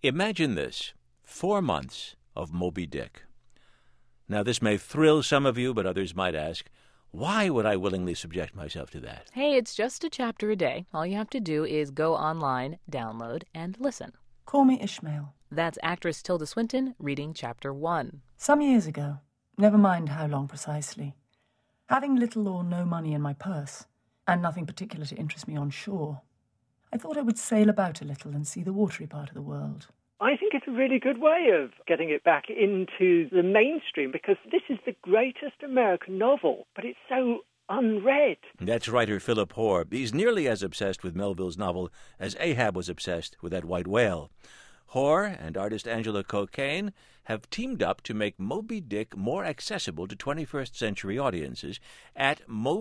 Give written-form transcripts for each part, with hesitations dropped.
Imagine this, 4 months of Moby Dick. Now, this may thrill some of you, but others might ask, why would I willingly subject myself to that? Hey, it's just a chapter a day. All you have to do is go online, download, and listen. Call me Ishmael. That's actress Tilda Swinton reading Chapter 1. Some years ago, never mind how long precisely, having little or no money in my purse, and nothing particular to interest me on shore, I thought I would sail about a little and see the watery part of the world. I think it's a really good way of getting it back into the mainstream, because this is the greatest American novel, but it's so unread. That's writer Philip Hoare. He's nearly as obsessed with Melville's novel as Ahab was obsessed with that white whale. Hoare and artist Angela Cocaine have teamed up to make Moby Dick more accessible to 21st century audiences at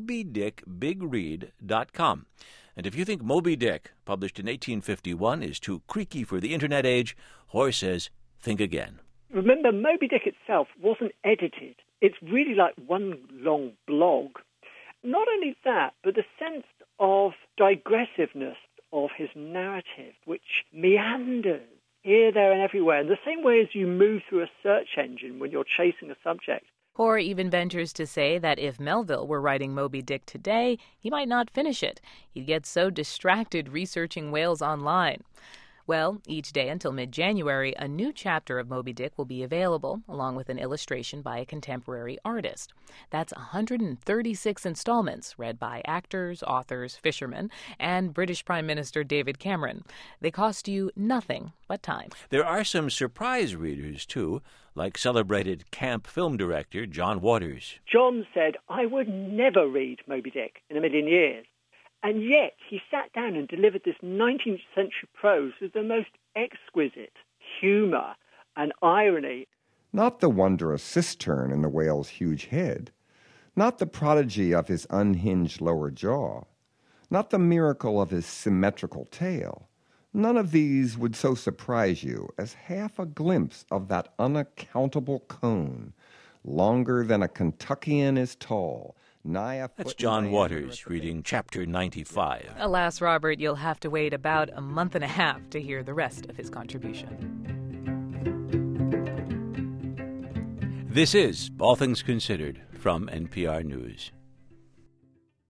mobydickbigread.com. And if you think Moby Dick, published in 1851, is too creaky for the internet age, Hoare says, think again. Remember, Moby Dick itself wasn't edited. It's really like one long blog. Not only that, but the sense of digressiveness of his narrative, which meanders here, there, and everywhere, in the same way as you move through a search engine when you're chasing a subject. Hoare even ventures to say that if Melville were writing Moby Dick today, he might not finish it. He'd get so distracted researching whales online. Well, each day until mid-January, a new chapter of Moby Dick will be available, along with an illustration by a contemporary artist. That's 136 installments, read by actors, authors, fishermen, and British Prime Minister David Cameron. They cost you nothing but time. There are some surprise readers, too, like celebrated camp film director John Waters. John said, I would never read Moby Dick in a million years. And yet he sat down and delivered this 19th century prose with the most exquisite humour and irony. Not the wondrous cistern in the whale's huge head, not the prodigy of his unhinged lower jaw, not the miracle of his symmetrical tail. None of these would so surprise you as half a glimpse of that unaccountable cone, longer than a Kentuckian is tall. That's John Waters reading Chapter 95. Alas, Robert, you'll have to wait about a month and a half to hear the rest of his contribution. This is All Things Considered from NPR News.